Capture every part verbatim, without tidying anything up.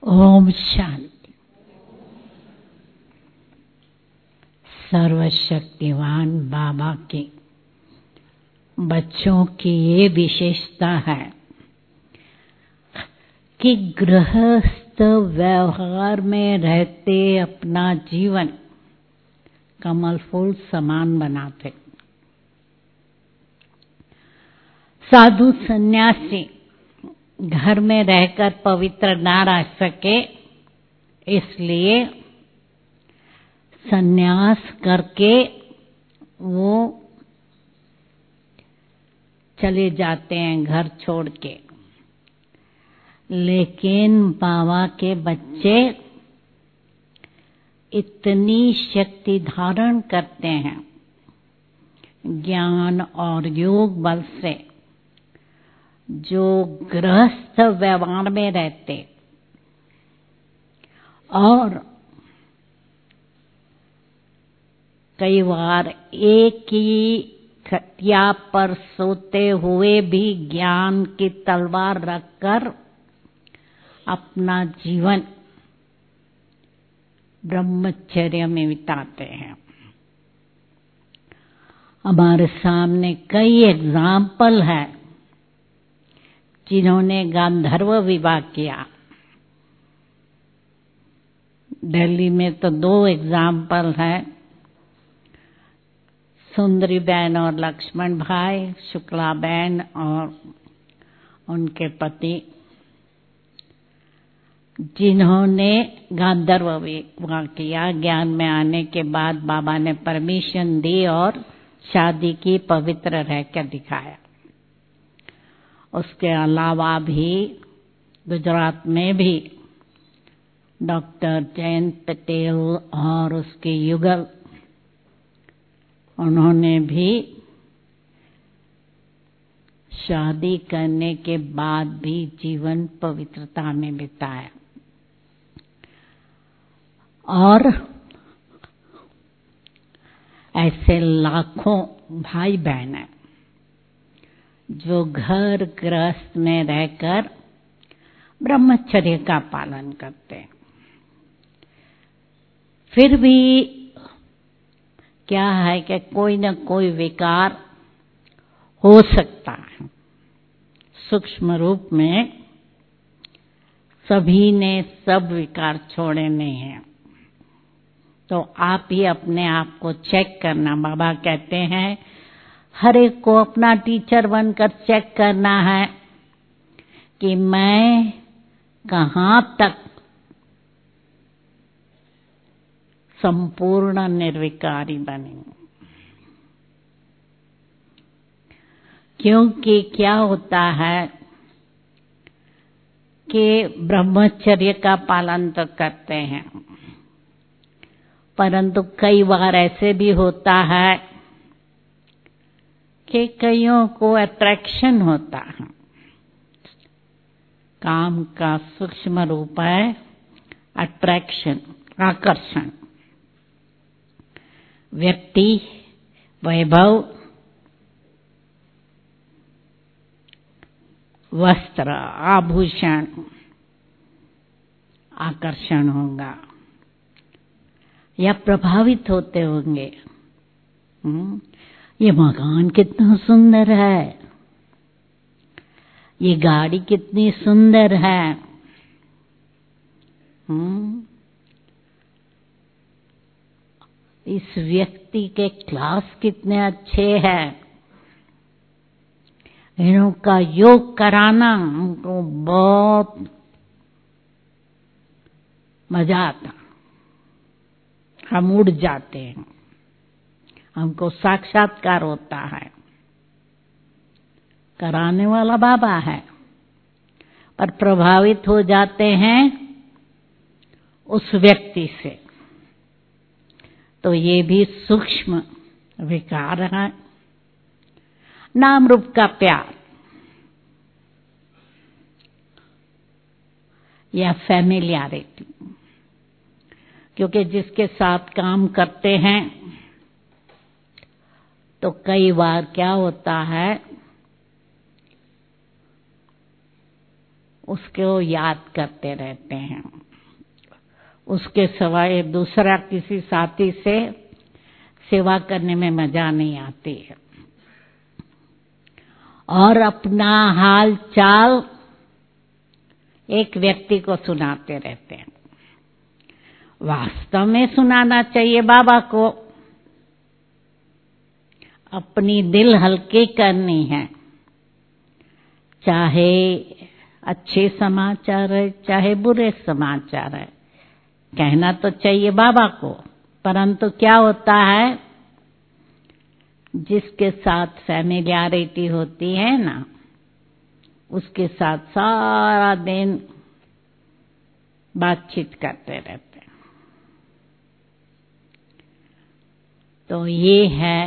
ओम शांति। सर्वशक्तिवान बाबा के बच्चों की ये विशेषता है कि गृहस्थ व्यवहार में रहते अपना जीवन कमल फूल समान बनाते। साधु सन्यासी घर में रहकर पवित्र ना रह सके, इसलिए सन्यास करके वो चले जाते हैं घर छोड़ के। लेकिन बाबा के बच्चे इतनी शक्ति धारण करते हैं ज्ञान और योग बल से, जो गृहस्थ व्यवहार में रहते और कई बार एक ही खटिया पर सोते हुए भी ज्ञान की तलवार रखकर अपना जीवन ब्रह्मचर्य में बिताते हैं। हमारे सामने कई एग्जाम्पल है जिन्होंने गांधर्व विवाह किया। दिल्ली में तो दो एग्जाम्पल है, सुंदरी बहन और लक्ष्मण भाई, शुक्ला बहन और उनके पति, जिन्होंने गांधर्व विवाह किया। ज्ञान में आने के बाद बाबा ने परमिशन दी और शादी की, पवित्र रहकर दिखाया। उसके अलावा भी गुजरात में भी डॉक्टर जयंत पटेल और उसके युगल, उन्होंने भी शादी करने के बाद भी जीवन पवित्रता में बिताया। और ऐसे लाखों भाई बहन हैं जो घर गृहस्थ में रहकर ब्रह्मचर्य का पालन करते हैं। फिर भी क्या है कि कोई न कोई विकार हो सकता है। सूक्ष्म रूप में सभी ने सब विकार छोड़े नहीं हैं, तो आप ही अपने आप को चेक करना। बाबा कहते हैं हर एक को अपना टीचर बनकर चेक करना है कि मैं कहाँ तक संपूर्ण निर्विकारी बनी। क्योंकि क्या होता है कि ब्रह्मचर्य का पालन तो करते हैं, परंतु कई बार ऐसे भी होता है कि कईयों को अट्रैक्शन होता है। काम का सूक्ष्म रूप है अट्रैक्शन, आकर्षण। व्यक्ति, वैभव, वस्त्र, आभूषण आकर्षण होगा या प्रभावित होते होंगे। हुँ? ये मकान कितना सुंदर है, ये गाड़ी कितनी सुंदर है, हुँ? इस व्यक्ति के क्लास कितने अच्छे हैं, इनका योग कराना हमको बहुत मजा आता, हम उड़ जाते हैं, हमको साक्षात्कार होता है। कराने वाला बाबा है, पर प्रभावित हो जाते हैं उस व्यक्ति से, तो ये भी सूक्ष्म विकार है। नाम रूप का प्यार या फैमिलियरिटी, क्योंकि जिसके साथ काम करते हैं तो कई बार क्या होता है उसको याद करते रहते हैं। उसके सिवाय दूसरा किसी साथी से सेवा करने में मजा नहीं आती है। और अपना हाल चाल एक व्यक्ति को सुनाते रहते हैं। वास्तव में सुनाना चाहिए बाबा को, अपनी दिल हल्की करनी है। चाहे अच्छे समाचार है चाहे बुरे समाचार है, कहना तो चाहिए बाबा को। परंतु क्या होता है, जिसके साथ फैमिलियरिटी होती है ना, उसके साथ सारा दिन बातचीत करते रहते हैं। तो ये है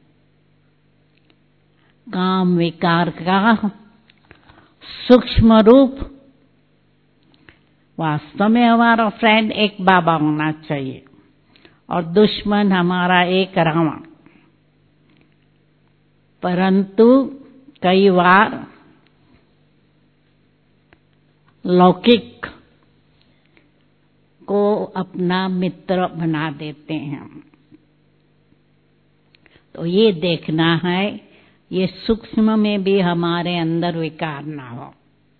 काम विकार का सूक्ष्म रूप। वास्तव में हमारा फ्रेंड एक बाबा होना चाहिए और दुश्मन हमारा एक रावण। परंतु कई बार लौकिक को अपना मित्र बना देते हैं। तो ये देखना है ये सूक्ष्म में भी हमारे अंदर विकार ना हो।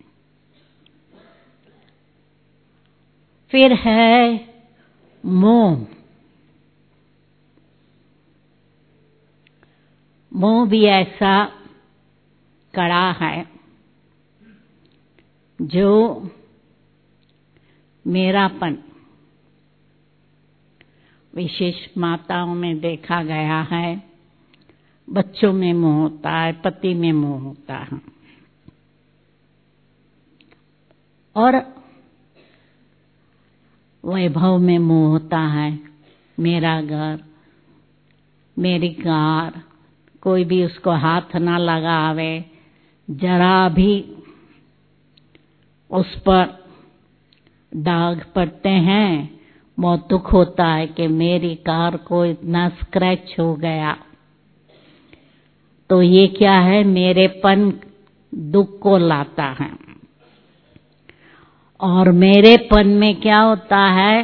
फिर है मोह। मोह भी ऐसा कड़ा है जो मेरापन, विशेष माताओं में देखा गया है, बच्चों में मोह होता है, पति में मोह होता है। और वैभव में मोह होता है, मेरा घर, मेरी कार, कोई भी उसको हाथ ना लगावे, जरा भी उस पर दाग पड़ते हैं, बहुत दुख होता है कि मेरी कार को इतना स्क्रैच हो गया। तो ये क्या है, मेरेपन दुख को लाता है। और मेरेपन में क्या होता है,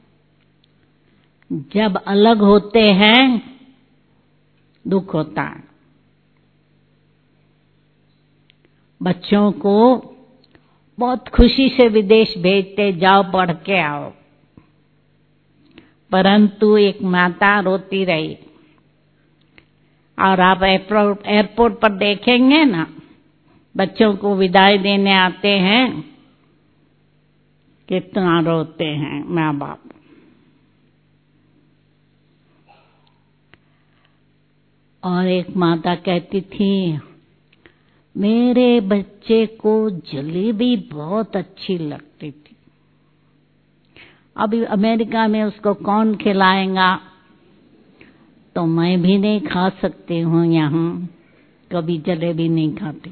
जब अलग होते हैं दुख होता है। बच्चों को बहुत खुशी से विदेश भेजते, जाओ पढ़ के आओ, परंतु एक माता रोती रही। और आप एयरपोर्ट एयरपोर्ट पर देखेंगे ना, बच्चों को विदाई देने आते हैं, कितना रोते हैं माँ बाप। और एक माता कहती थी, मेरे बच्चे को जलेबी बहुत अच्छी लगती थी। अभी अमेरिका में उसको कौन खिलाएगा, तो मैं भी नहीं खा सकती हूँ, यहाँ कभी जलेबी नहीं खाती।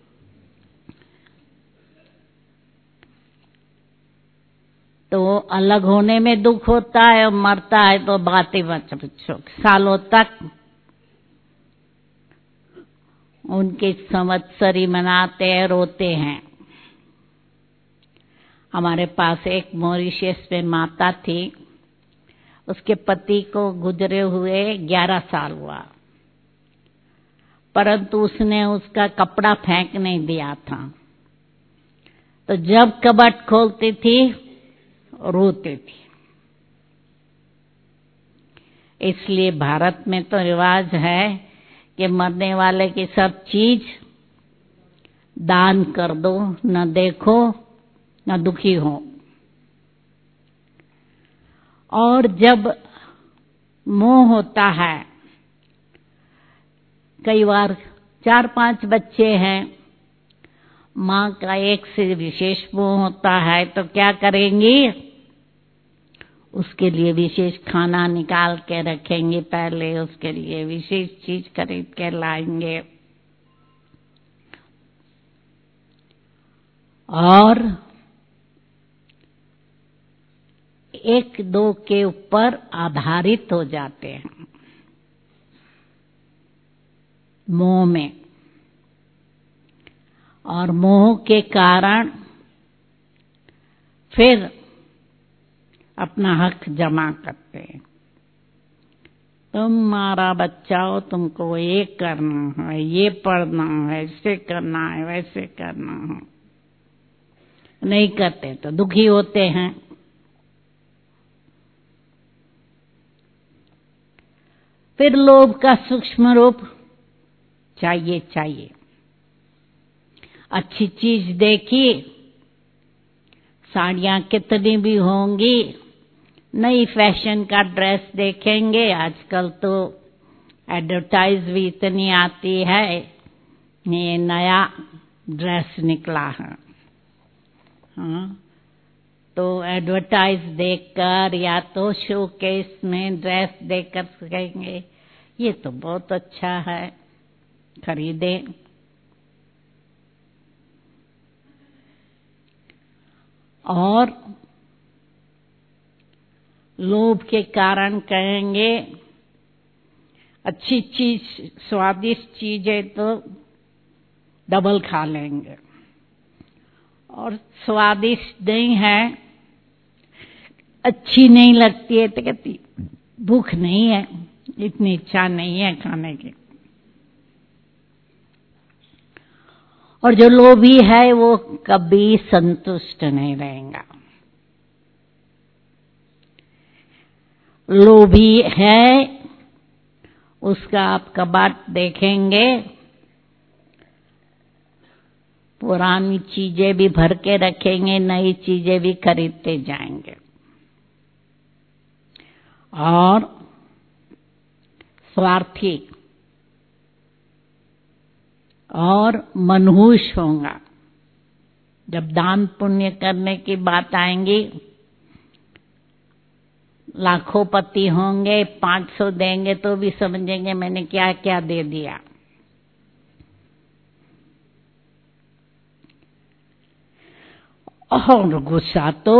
तो अलग होने में दुख होता है और मरता है तो बातें बच्चों सालों तक उनके संवत्सरी मनाते हैं, रोते हैं। हमारे पास एक मॉरिशस में माता थी, उसके पति को गुजरे हुए ग्यारह साल हुआ, परंतु उसने उसका कपड़ा फेंक नहीं दिया था। तो जब कबट खोलती थी रोती थी। इसलिए भारत में तो रिवाज है कि मरने वाले की सब चीज दान कर दो, न देखो न दुखी हो। और जब मोह होता है, कई बार चार पांच बच्चे हैं, माँ का एक से विशेष मोह होता है, तो क्या करेंगी, उसके लिए विशेष खाना निकाल के रखेंगे, पहले उसके लिए विशेष चीज खरीद के लाएंगे। और एक दो के ऊपर आधारित हो जाते हैं मोह में। और मोह के कारण फिर अपना हक जमा करते हैं। तुम्हारा बच्चा हो, तुमको ये करना है, ये पढ़ना है, ऐसे करना है, वैसे करना है। नहीं करते तो दुखी होते हैं। फिर लोभ का सूक्ष्म रूप, चाहिए चाहिए। अच्छी चीज देखी, साड़ियां कितनी भी होंगी, नई फैशन का ड्रेस देखेंगे। आजकल तो एडवर्टाइज भी इतनी आती है, ये नया ड्रेस निकला है। हाँ, तो एडवर्टाइज देखकर या तो शोकेस में ड्रेस देखकर कहेंगे ये तो बहुत अच्छा है, खरीदे। और लोभ के कारण कहेंगे अच्छी चीज, स्वादिष्ट चीज है तो डबल खा लेंगे, और स्वादिष्ट नहीं है, अच्छी नहीं लगती है तो कहती भूख नहीं है, इतनी इच्छा नहीं है खाने की। और जो लोभी है वो कभी संतुष्ट नहीं रहेगा। लोभी है, उसका आप कबाट देखेंगे, पुरानी चीजें भी भर के रखेंगे, नई चीजें भी खरीदते जाएंगे। और स्वार्थी और मनहूस होगा। जब दान पुण्य करने की बात आएंगी, लाखों पति होंगे, पांच सौ देंगे तो भी समझेंगे मैंने क्या क्या दे दिया। और गुस्सा तो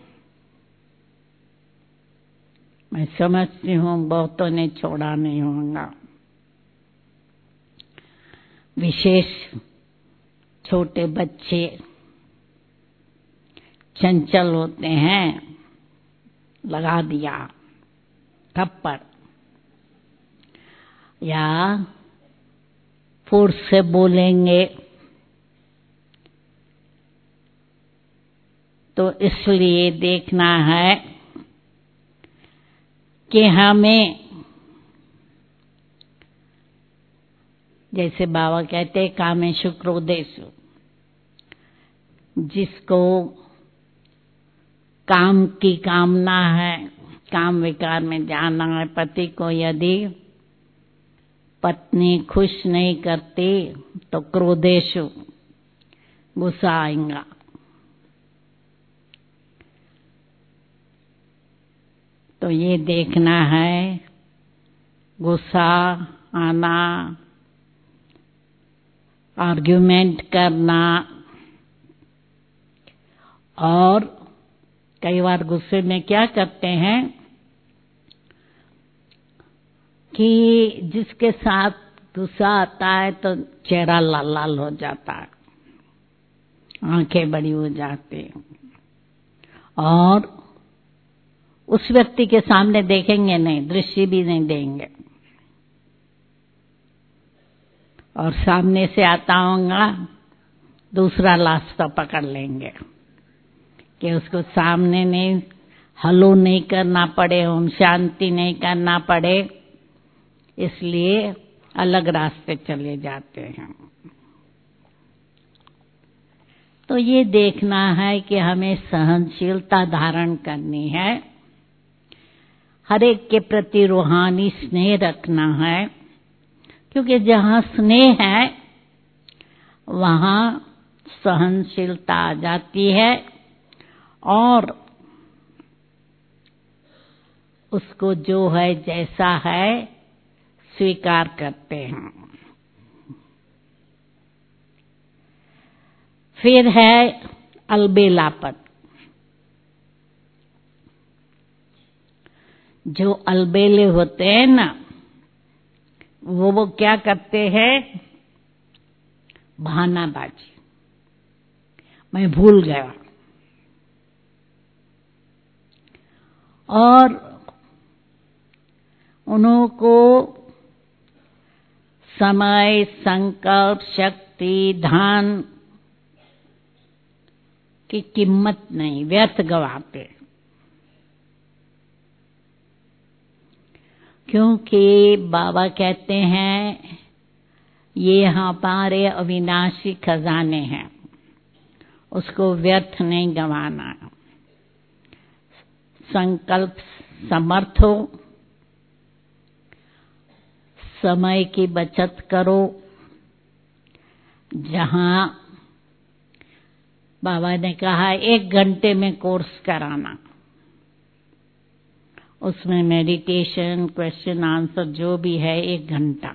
मैं समझती हूँ बहुतों ने छोड़ा नहीं होगा। विशेष छोटे बच्चे चंचल होते हैं, लगा दिया थप्पड़, या फोर्स से बोलेंगे, तो इसलिए देखना है कि हमें, जैसे बाबा कहते कामेषु क्रोधेषु, जिसको काम की कामना है, काम विकार में जाना है, पति को यदि पत्नी खुश नहीं करती तो क्रोधेषु, गुस्सा आएगा। तो ये देखना है, गुस्सा आना, आर्ग्यूमेंट करना, और कई बार गुस्से में क्या करते हैं कि जिसके साथ गुस्सा आता है तो चेहरा लाल लाल हो जाता है, आंखें बड़ी हो जाती, और उस व्यक्ति के सामने देखेंगे नहीं, दृष्टि भी नहीं देंगे। और सामने से आता होगा, दूसरा रास्ता पकड़ लेंगे कि उसको सामने नहीं, हलो नहीं करना पड़े, ओम शांति नहीं करना पड़े, इसलिए अलग रास्ते चले जाते हैं। तो ये देखना है कि हमें सहनशीलता धारण करनी है, हर एक के प्रति रूहानी स्नेह रखना है, क्योंकि जहाँ स्नेह है वहाँ सहनशीलता आ जाती है, और उसको जो है जैसा है स्वीकार करते हैं। फिर है अलबेलापन। जो अलबेले होते हैं ना, वो वो क्या करते हैं, बहानाबाजी, मैं भूल गया, और उन्हों को समय, संकल्प, शक्ति, धन की कीमत नहीं, व्यर्थ गवाते। क्योंकि बाबा कहते हैं ये हमारे अविनाशी खजाने हैं, उसको व्यर्थ नहीं गंवाना। संकल्प समर्थ हो, समय की बचत करो। जहां बाबा ने कहा एक घंटे में कोर्स कराना, उसमें मेडिटेशन, क्वेश्चन आंसर जो भी है एक घंटा।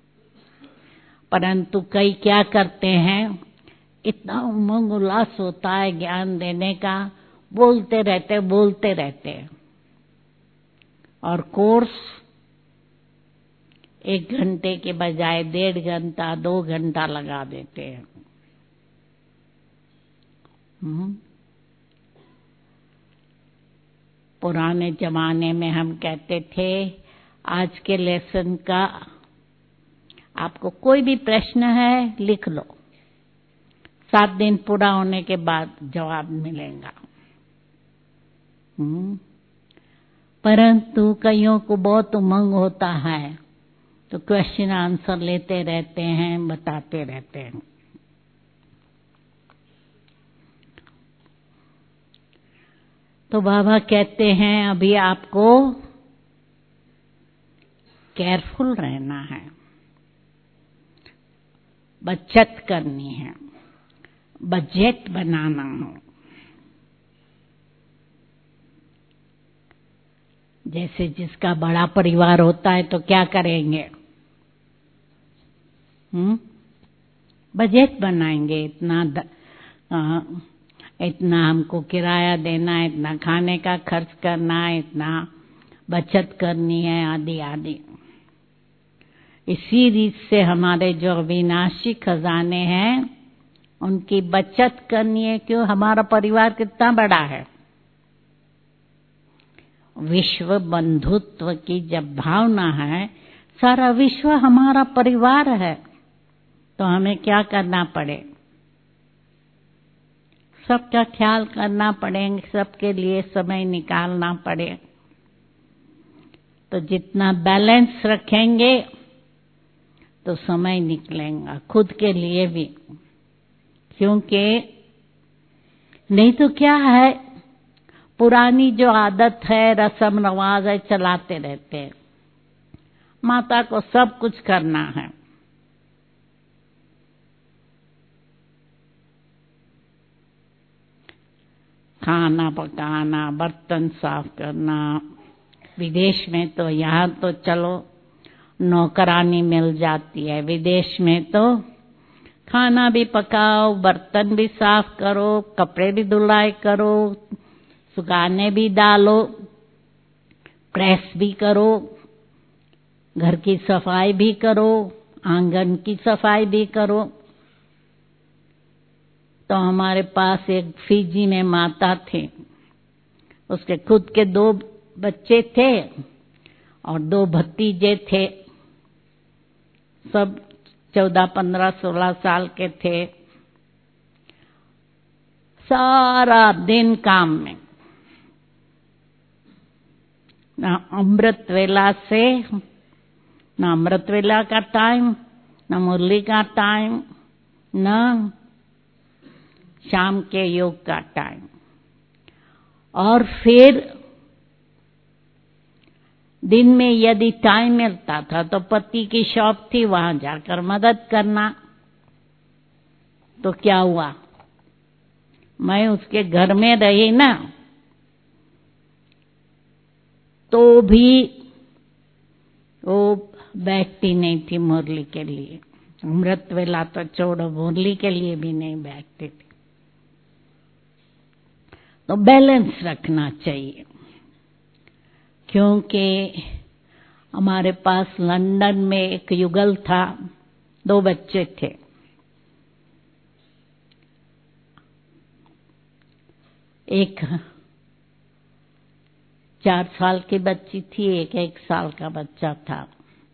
परंतु कई क्या करते हैं, इतना उमंग उल्लास होता है ज्ञान देने का, बोलते रहते बोलते रहते और कोर्स एक घंटे के बजाय डेढ़ घंटा दो घंटा लगा देते हैं। हुँ? पुराने जमाने में हम कहते थे आज के लेसन का आपको कोई भी प्रश्न है लिख लो, सात दिन पूरा होने के बाद जवाब मिलेगा। हुँ? परंतु कईयों को बहुत उमंग होता है तो क्वेश्चन आंसर लेते रहते हैं, बताते रहते हैं। तो बाबा कहते हैं अभी आपको केयरफुल रहना है, बचत करनी है, बजट बनाना हो। जैसे जिसका बड़ा परिवार होता है तो क्या करेंगे, हम्म बजट बनाएंगे। इतना द, आ, इतना हमको किराया देना है, इतना खाने का खर्च करना है, इतना बचत करनी है, आदि आदि। इसी रीत से हमारे जो अविनाशी खजाने हैं उनकी बचत करनी है। क्यों, हमारा परिवार कितना बड़ा है। विश्व बंधुत्व की जब भावना है, सारा विश्व हमारा परिवार है, तो हमें क्या करना पड़े, सबका ख्याल करना पड़ेगा, सबके लिए समय निकालना पड़े। तो जितना बैलेंस रखेंगे तो समय निकलेगा खुद के लिए भी। क्योंकि नहीं तो क्या है, पुरानी जो आदत है, रस्म रवाज है, चलाते रहते हैं। माता को सब कुछ करना है, खाना पकाना, बर्तन साफ करना। विदेश में तो, यहाँ तो चलो नौकरानी मिल जाती है, विदेश में तो खाना भी पकाओ, बर्तन भी साफ करो, कपड़े भी धुलाई करो, सुखाने भी डालो, प्रेस भी करो, घर की सफाई भी करो, आंगन की सफाई भी करो। तो हमारे पास एक फिजी में माता थी, उसके खुद के दो बच्चे थे और दो भतीजे थे, सब चौदह पंद्रह सोलह साल के थे। सारा दिन काम में, ना अमृत वेला से, ना अमृत वेला का टाइम, ना मुरली का टाइम, ना शाम के योग का टाइम। और फिर दिन में यदि टाइम मिलता था तो पति की शॉप थी, वहां जाकर मदद करना। तो क्या हुआ, मैं उसके घर में रही ना, तो भी वो बैठती नहीं थी मुरली के लिए। अमृत वेला तो छोड़ो, मुरली के लिए भी नहीं बैठती थी। तो बैलेंस रखना चाहिए। क्योंकि हमारे पास लंदन में एक युगल था, दो बच्चे थे। एक चार साल की बच्ची थी, एक एक साल का बच्चा था।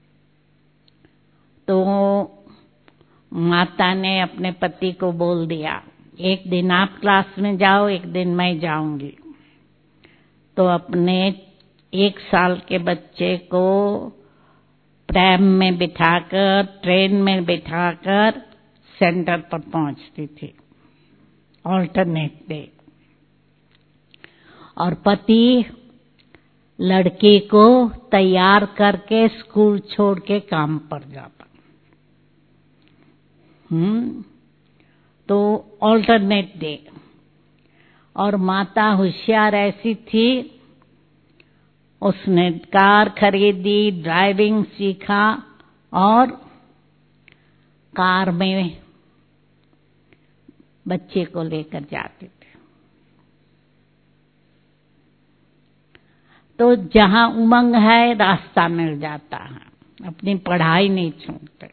तो माता ने अपने पति को बोल दिया, एक दिन आप क्लास में जाओ, एक दिन मैं जाऊंगी। तो अपने एक साल के बच्चे को प्रैम में बिठाकर, ट्रेन में बिठाकर सेंटर पर पहुंचती थी ऑल्टरनेट डे, और पति लड़की को तैयार करके स्कूल छोड़ के काम पर जाता। हम्म तो ऑल्टरनेट डे। और माता होशियार ऐसी थी, उसने कार खरीदी, ड्राइविंग सीखा और कार में बच्चे को लेकर जाते थे। तो जहां उमंग है रास्ता मिल जाता है, अपनी पढ़ाई नहीं छोड़ते,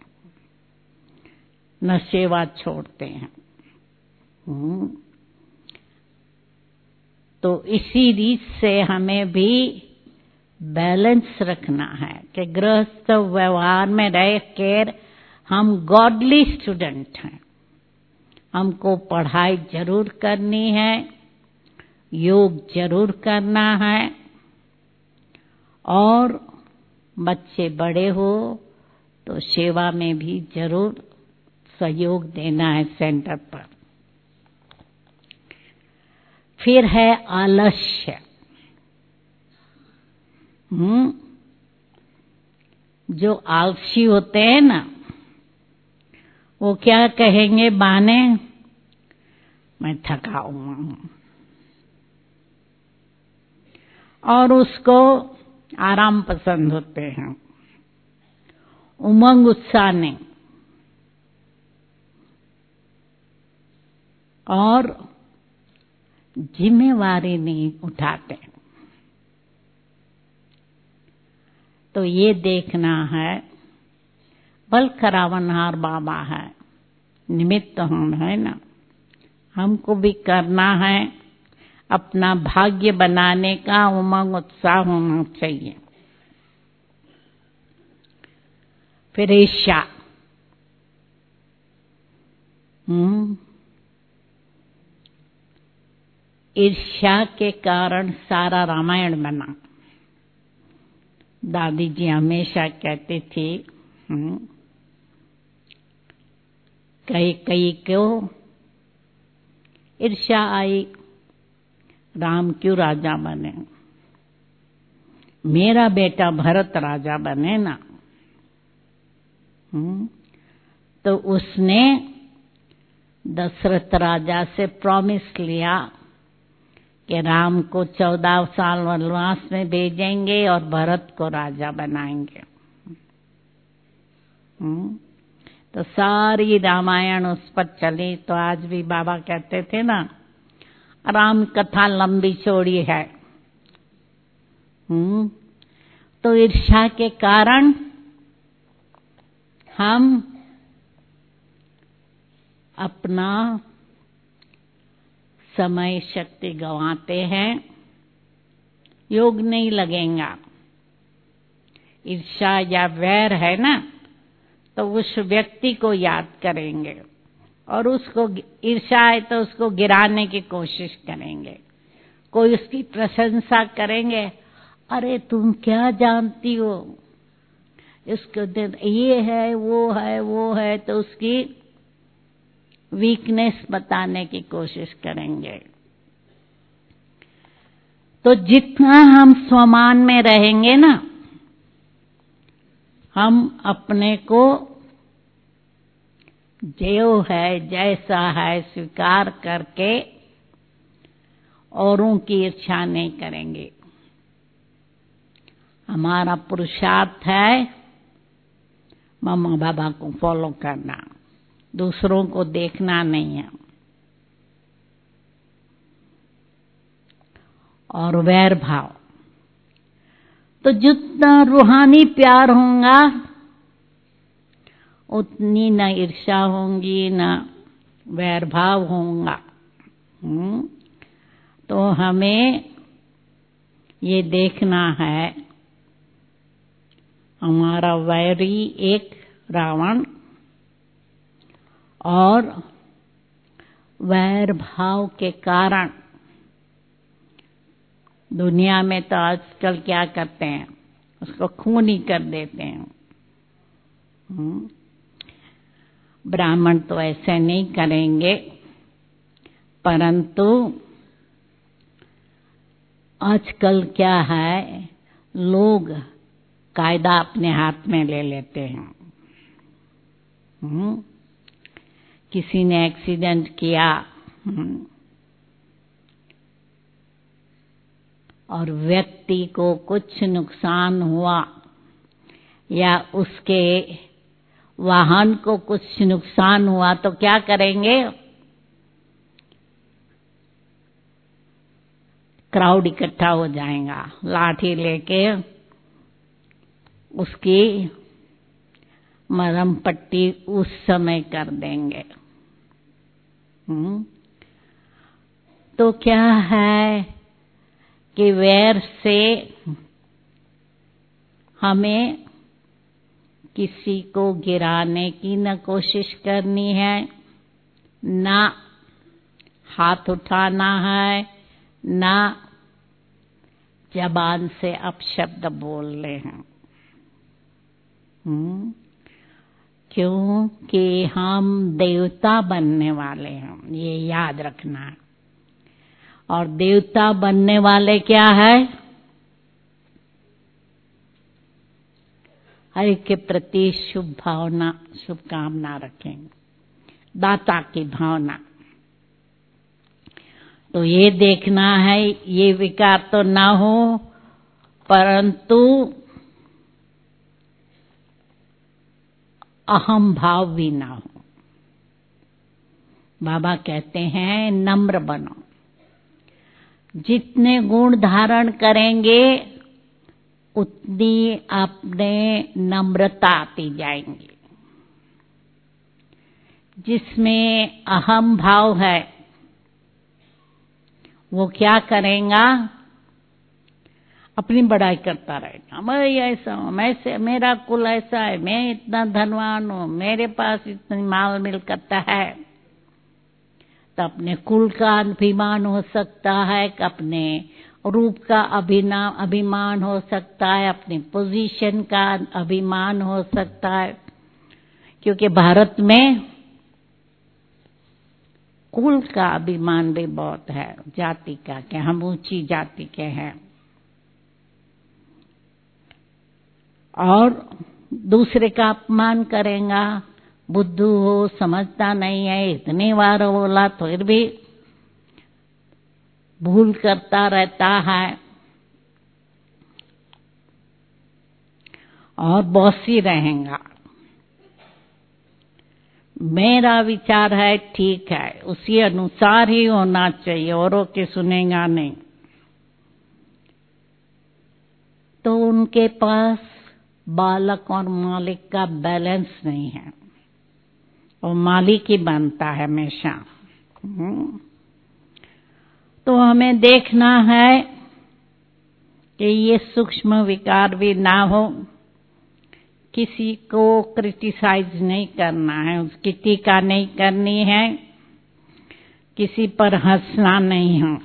न सेवा छोड़ते हैं। तो इसी रीत से हमें भी बैलेंस रखना है कि गृहस्थ व्यवहार में रह कर हम गॉडली स्टूडेंट हैं। हमको पढ़ाई जरूर करनी है, योग जरूर करना है, और बच्चे बड़े हो तो सेवा में भी जरूर सहयोग देना है सेंटर पर। फिर है आलस्य। हम्म जो आलसी होते हैं ना, वो क्या कहेंगे, बहाने, मैं थका हुआ हूं, और उसको आराम पसंद होते हैं, उमंग उत्साह नहीं। और जिम्मेवारी नहीं उठाते। तो ये देखना है, बल करावनहार बाबा है, निमित्त हम है ना, हमको भी करना है, अपना भाग्य बनाने का उमंग उत्साह होना चाहिए। फिर ईर्ष्या। हम्म ईर्ष्या के कारण सारा रामायण बना। दादी जी हमेशा कहती थी, कई कई को ईर्ष्या आई, राम क्यों राजा बने, मेरा बेटा भरत राजा बने ना। तो उसने दशरथ राजा से प्रॉमिस लिया कि राम को चौदह साल वनवास में भेजेंगे और भरत को राजा बनाएंगे। तो सारी रामायण उस पर चली। तो आज भी बाबा कहते थे ना, राम कथा लंबी चौड़ी है। हम्म तो ईर्ष्या के कारण हम अपना समय शक्ति गंवाते हैं, योग नहीं लगेगा। ईर्ष्या या वैर है ना, तो उस व्यक्ति को याद करेंगे और उसको ईर्ष्या है तो उसको गिराने की कोशिश करेंगे। कोई उसकी प्रशंसा करेंगे, अरे तुम क्या जानती हो, इसको ये है वो है वो है, तो उसकी वीकनेस बताने की कोशिश करेंगे। तो जितना हम स्वमान में रहेंगे ना, हम अपने को जो है जैसा है स्वीकार करके औरों की इच्छा नहीं करेंगे। हमारा पुरुषार्थ है मम्मा बाबा को फॉलो करना, दूसरों को देखना नहीं है। और वैर भाव, तो जितना रूहानी प्यार होगा उतनी न ईर्ष्या होंगी न वैर भाव होगा। तो हमें ये देखना है हमारा वैरी एक रावण और वैर भाव के कारण दुनिया में तो आजकल क्या करते हैं, उसको खून ही कर देते हैं। ब्राह्मण तो ऐसे नहीं करेंगे, परंतु आजकल क्या है, लोग कायदा अपने हाथ में ले लेते हैं। हुँ? किसी ने एक्सीडेंट किया और व्यक्ति को कुछ नुकसान हुआ या उसके वाहन को कुछ नुकसान हुआ तो क्या करेंगे, क्राउड इकट्ठा हो जाएगा, लाठी लेके उसकी मरहम पट्टी उस समय कर देंगे। हुँ? तो क्या है कि वैर से हमें किसी को गिराने की न कोशिश करनी है, ना हाथ उठाना है, ना जबान से अपशब्द बोलने हैं। हम्म क्योंकि हम देवता बनने वाले हैं, ये याद रखना है। और देवता बनने वाले क्या है, हर एक के प्रति शुभ भावना, शुभकामना रखेंगे, दाता की भावना। तो ये देखना है ये विकार तो ना हो, परंतु अहम भाव भी ना हो। बाबा कहते हैं नम्र बनो, जितने गुण धारण करेंगे उतनी आपने नम्रता आती जाएंगी। जिसमें अहम भाव है वो क्या करेगा, अपनी बड़ाई करता रहेगा, मैं ऐसा हूँ, मैं से, मेरा कुल ऐसा है, मैं इतना धनवान हूँ, मेरे पास इतनी माल मिलकत है। तो अपने कुल का अभिमान हो सकता है, अपने रूप का अभिना अभिमान हो सकता है, अपनी पोजीशन का अभिमान हो सकता है। क्योंकि भारत में कुल का अभिमान भी बहुत है, जाति का, कि हम ऊंची जाति के हैं। और दूसरे का अपमान करेगा, बुद्धू हो, समझता नहीं है, इतनी बार बोला तो फिर भी भूल करता रहता है और बॉसी रहेगा। मेरा विचार है ठीक है, उसी अनुसार ही होना चाहिए, औरों के सुनेगा नहीं। तो उनके पास बालक और मालिक का बैलेंस नहीं है, और मालिक ही बनता है हमेशा। तो हमें देखना है कि ये सूक्ष्म विकार भी ना हो, किसी को क्रिटिसाइज नहीं करना है, उसकी टीका नहीं करनी है, किसी पर हंसना नहीं है,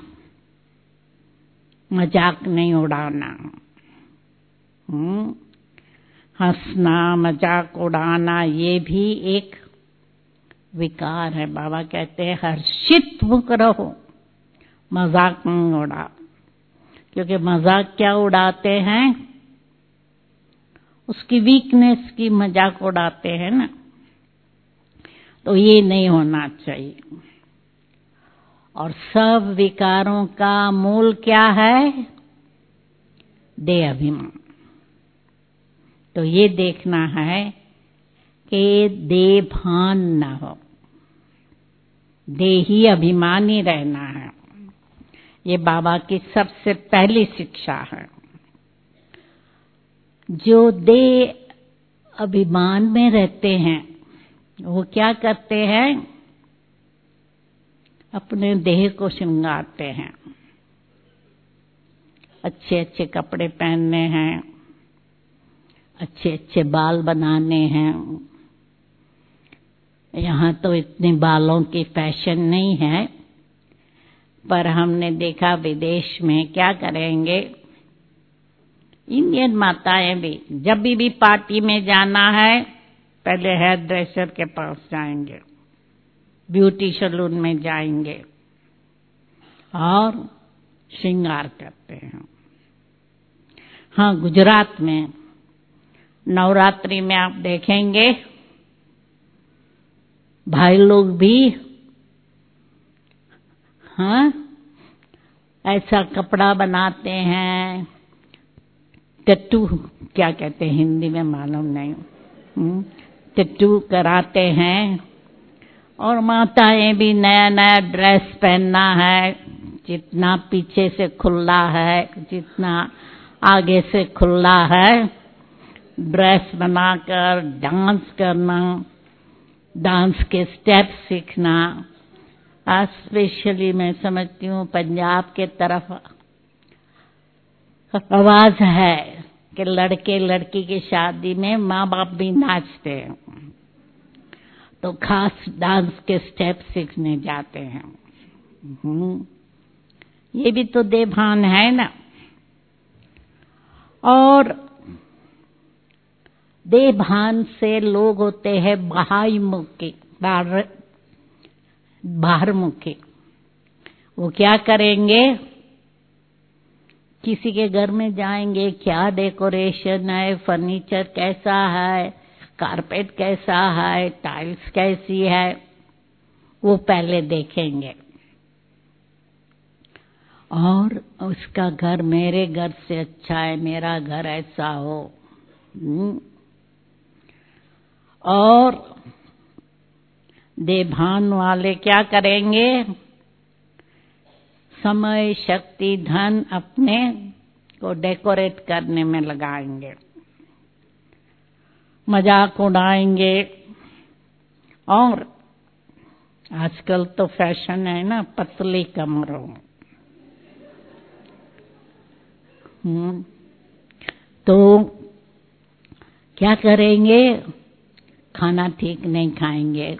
मजाक नहीं उड़ाना। हम्म हंसना, मजाक उड़ाना ये भी एक विकार है। बाबा कहते हैं हर्षित मुख रहो, मजाक नहीं उड़ा। क्योंकि मजाक क्या उड़ाते हैं, उसकी वीकनेस की मजाक उड़ाते हैं ना। तो ये नहीं होना चाहिए। और सब विकारों का मूल क्या है, देह अभिमान। तो ये देखना है कि देह भान न हो, देही अभिमानी रहना है। ये बाबा की सबसे पहली शिक्षा है। जो देह अभिमान में रहते हैं वो क्या करते हैं, अपने देह को श्रृंगारते हैं, अच्छे अच्छे कपड़े पहनने हैं, अच्छे अच्छे बाल बनाने हैं। यहाँ तो इतने बालों की फैशन नहीं है, पर हमने देखा विदेश में क्या करेंगे, इंडियन माताएं भी जब भी, भी पार्टी में जाना है पहले हेयर ड्रेसर के पास जाएंगे, ब्यूटी सैलून में जाएंगे और श्रृंगार करते हैं। हाँ, गुजरात में नवरात्रि में आप देखेंगे भाई लोग भी हाँ ऐसा कपड़ा बनाते हैं, टैटू क्या कहते हैं हिंदी में मालूम नहीं, टैटू कराते हैं। और माताएं भी नया नया ड्रेस पहनना है, जितना पीछे से खुला है, जितना आगे से खुला है, ड्रेस बनाकर डांस करना, डांस के स्टेप सीखना। स्पेशली मैं समझती हूँ पंजाब के तरफ आवाज है कि लड़के लड़की की शादी में माँ बाप भी नाचते हैं, तो खास डांस के स्टेप सीखने जाते हैं। ये भी तो देभान है ना। और देभान से लोग होते हैं बाह्यमुखी, बाहरमुखी। वो क्या करेंगे, किसी के घर में जाएंगे, क्या डेकोरेशन है, फर्नीचर कैसा है, कारपेट कैसा है, टाइल्स कैसी है, वो पहले देखेंगे। और उसका घर मेरे घर से अच्छा है, मेरा घर ऐसा हो। और देभान वाले क्या करेंगे, समय शक्ति धन अपने को डेकोरेट करने में लगाएंगे, मजाक उड़ाएंगे। और आजकल तो फैशन है ना पतली कमरों, हम्म तो क्या करेंगे, खाना ठीक नहीं खाएंगे।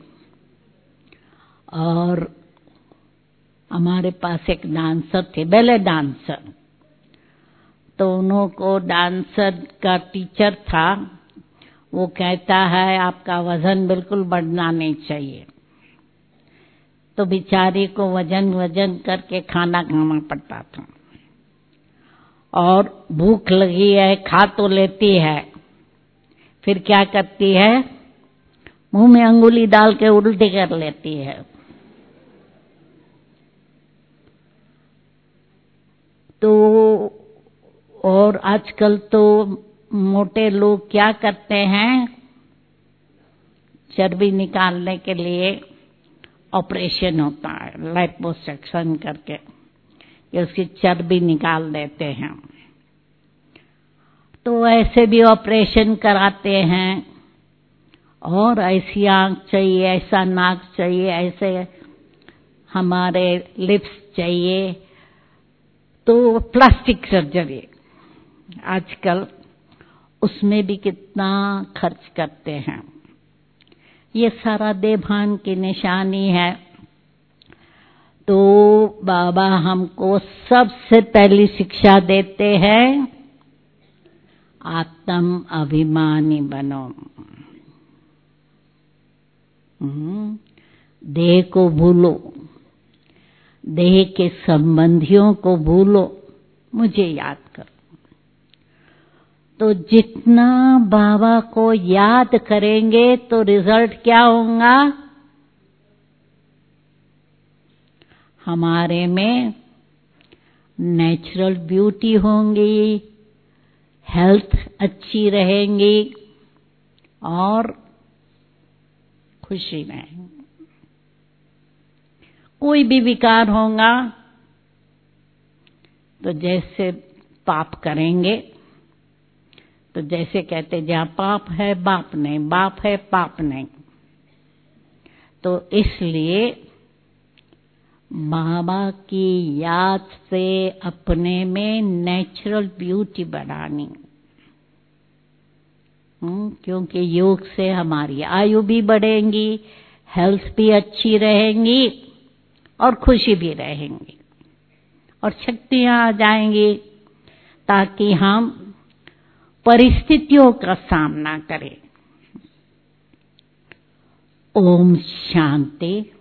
और हमारे पास एक डांसर थे, बैले डांसर, तो उन्हों को डांसर का टीचर था, वो कहता है आपका वजन बिल्कुल बढ़ना नहीं चाहिए। तो बेचारी को वजन वजन करके खाना खाना पड़ता था। और भूख लगी है, खा तो लेती है, फिर क्या करती है, मुंह में अंगुली डाल के उल्टी कर लेती है। तो और आजकल तो मोटे लोग क्या करते हैं, चर्बी निकालने के लिए ऑपरेशन होता है, लाइपोसक्शन करके ये उसकी चर्बी निकाल देते हैं। तो ऐसे भी ऑपरेशन कराते हैं। और ऐसी आंख चाहिए, ऐसा नाक चाहिए, ऐसे हमारे लिप्स चाहिए, तो प्लास्टिक सर्जरी आजकल उसमें भी कितना खर्च करते हैं। ये सारा देभान की निशानी है। तो बाबा हमको सबसे पहली शिक्षा देते हैं, आत्म अभिमानी बनो। देह को भूलो, देह के संबंधियों को भूलो, मुझे याद करो। तो जितना बाबा को याद करेंगे तो रिजल्ट क्या होगा, हमारे में नेचुरल ब्यूटी होंगी, हेल्थ अच्छी रहेंगी और खुशी रहेंगी। कोई भी विकार होगा तो जैसे पाप करेंगे, तो जैसे कहते जहाँ पाप है बाप नहीं, बाप है पाप नहीं। तो इसलिए बाबा की याद से अपने में नेचुरल ब्यूटी बढ़ानी, क्योंकि योग से हमारी आयु भी बढ़ेगी, हेल्थ भी अच्छी रहेंगी और खुशी भी रहेंगी और शक्तियां आ जाएंगी, ताकि हम परिस्थितियों का सामना करें। ओम शांति।